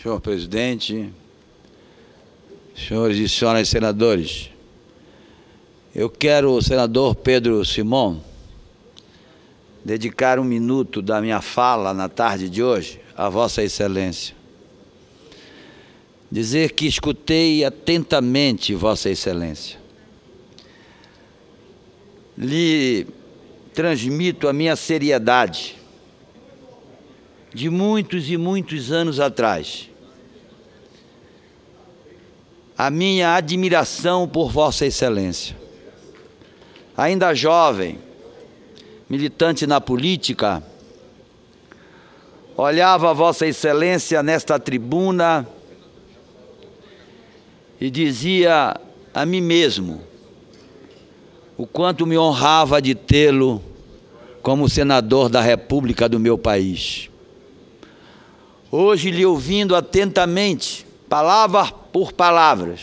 senhor presidente, senhores e senhoras senadores, eu quero, senador Pedro Simão, dedicar um minuto da minha fala na tarde de hoje a Vossa Excelência. Dizer que escutei atentamente Vossa Excelência. Lhe transmito a minha seriedade de muitos e muitos anos atrás, a minha admiração por Vossa Excelência. Ainda jovem, militante na política, olhava Vossa Excelência nesta tribuna e dizia a mim mesmo o quanto me honrava de tê-lo como senador da República do meu país. Hoje, lhe ouvindo atentamente, palavra por palavras,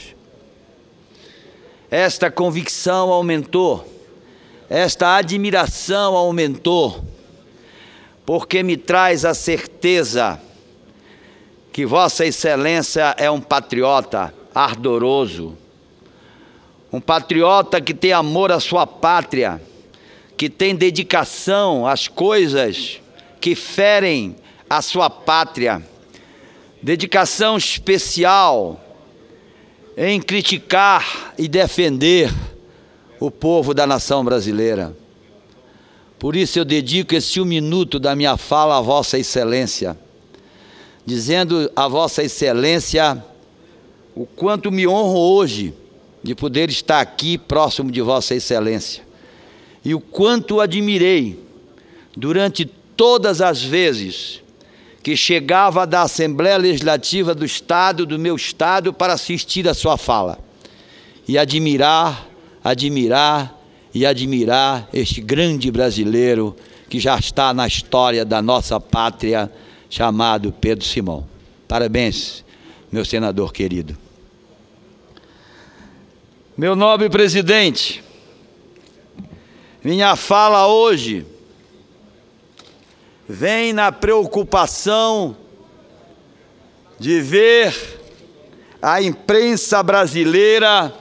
esta convicção aumentou, esta admiração aumentou, porque me traz a certeza que Vossa Excelência é um patriota ardoroso, um patriota que tem amor à sua pátria, que tem dedicação às coisas que ferem a sua pátria, dedicação especial em criticar e defender o povo da nação brasileira. Por isso eu dedico esse 1 minuto da minha fala a Vossa Excelência, dizendo a Vossa Excelência o quanto me honro hoje de poder estar aqui próximo de Vossa Excelência e o quanto admirei durante todas as vezes que chegava da Assembleia Legislativa do Estado, do meu Estado, para assistir a sua fala e admirar este grande brasileiro que já está na história da nossa pátria, chamado Pedro Simão. Parabéns, meu senador querido. Meu nobre presidente, minha fala hoje vem na preocupação de ver a imprensa brasileira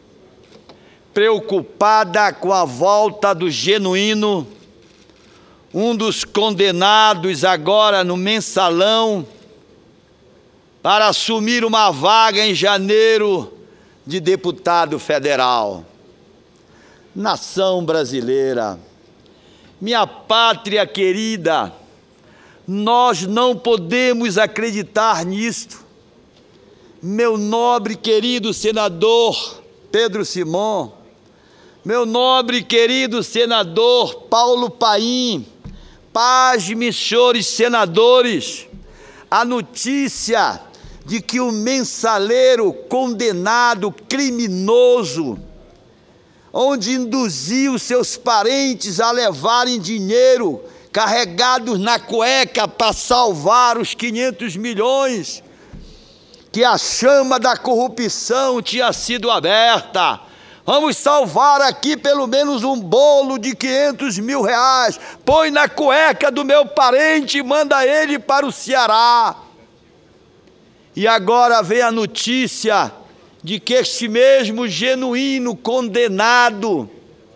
preocupada com a volta do Genuíno, um dos condenados agora no Mensalão, para assumir uma vaga em janeiro de deputado federal. Nação brasileira, minha pátria querida, nós não podemos acreditar nisto. Meu nobre querido senador Pedro Simão, meu nobre querido senador Paulo Paim, pasme, senhores senadores, a notícia de que o mensaleiro condenado, criminoso, onde induziu seus parentes a levarem dinheiro carregados na cueca para salvar os 500 milhões, que a chama da corrupção tinha sido aberta. Vamos salvar aqui pelo menos um bolo de 500 mil reais, põe na cueca do meu parente e manda ele para o Ceará. E agora vem a notícia de que este mesmo Genuíno condenado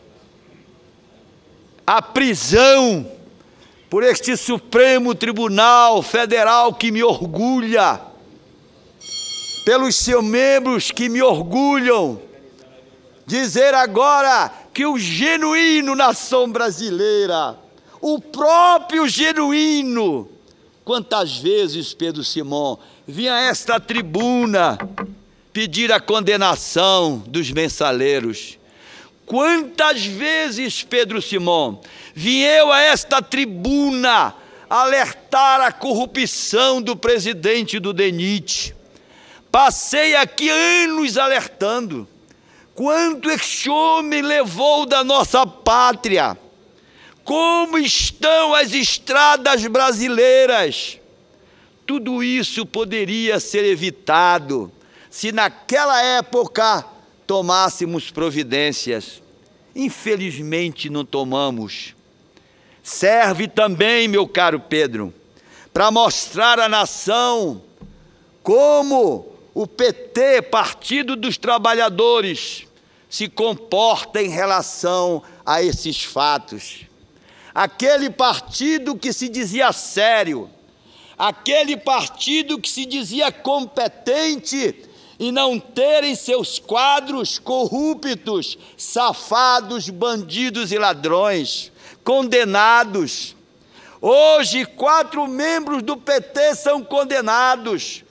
à prisão por este Supremo Tribunal Federal que me orgulha, pelos seus membros que me orgulham, dizer agora que o Genuíno nação brasileira, o próprio Genuíno, quantas vezes, Pedro Simão, vinha a esta tribuna pedir a condenação dos mensaleiros. Quantas vezes, Pedro Simão, vim eu a esta tribuna alertar a corrupção do presidente do DENIT. Passei aqui anos alertando. Quanto este homem levou da nossa pátria? Como estão as estradas brasileiras? Tudo isso poderia ser evitado se naquela época tomássemos providências. Infelizmente não tomamos. Serve também, meu caro Pedro, para mostrar à nação como o PT, Partido dos Trabalhadores, se comporta em relação a esses fatos. Aquele partido que se dizia sério, aquele partido que se dizia competente e não ter em seus quadros corruptos, safados, bandidos e ladrões, condenados. Hoje, 4 membros do PT são condenados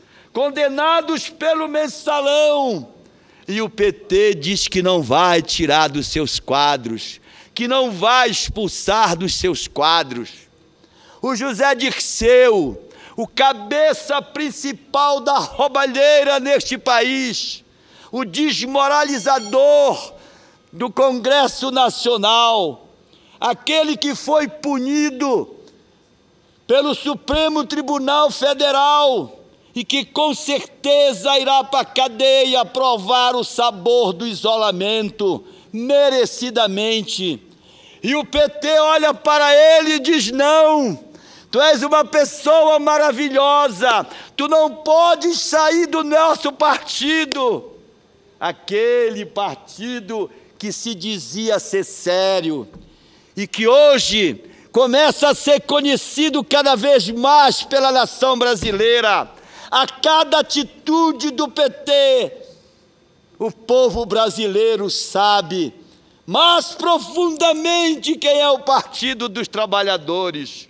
pelo mensalão. E o PT diz que não vai tirar dos seus quadros, que não vai expulsar dos seus quadros. O José Dirceu, o cabeça principal da roubalheira neste país, o desmoralizador do Congresso Nacional, aquele que foi punido pelo Supremo Tribunal Federal e que com certeza irá para a cadeia provar o sabor do isolamento, merecidamente. E o PT olha para ele e diz: não, tu és uma pessoa maravilhosa, tu não podes sair do nosso partido. Aquele partido que se dizia ser sério e que hoje começa a ser conhecido cada vez mais pela nação brasileira. A cada atitude do PT, o povo brasileiro sabe mais profundamente quem é o Partido dos Trabalhadores.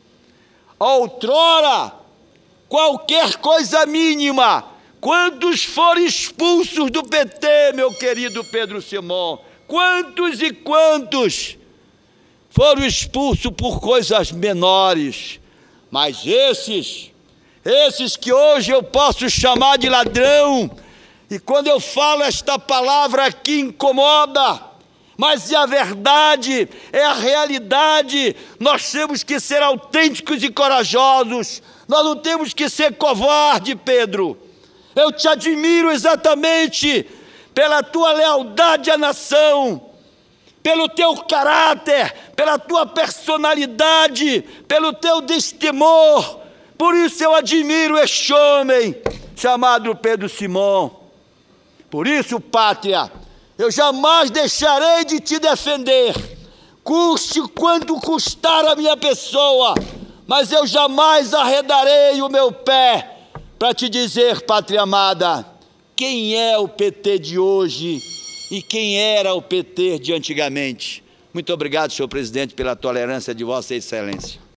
Outrora, qualquer coisa mínima, quantos foram expulsos do PT, meu querido Pedro Simão? Quantos e quantos foram expulsos por coisas menores? Mas esses que hoje eu posso chamar de ladrão, e quando eu falo esta palavra aqui incomoda, mas é a verdade, é a realidade. Nós temos que ser autênticos e corajosos, nós não temos que ser covarde, Pedro. Eu te admiro exatamente pela tua lealdade à nação, pelo teu caráter, pela tua personalidade, pelo teu destemor. Por isso eu admiro este homem chamado Pedro Simão. Por isso, pátria, eu jamais deixarei de te defender, custe quanto custar a minha pessoa, mas eu jamais arredarei o meu pé para te dizer, pátria amada, quem é o PT de hoje e quem era o PT de antigamente. Muito obrigado, senhor presidente, pela tolerância de Vossa Excelência.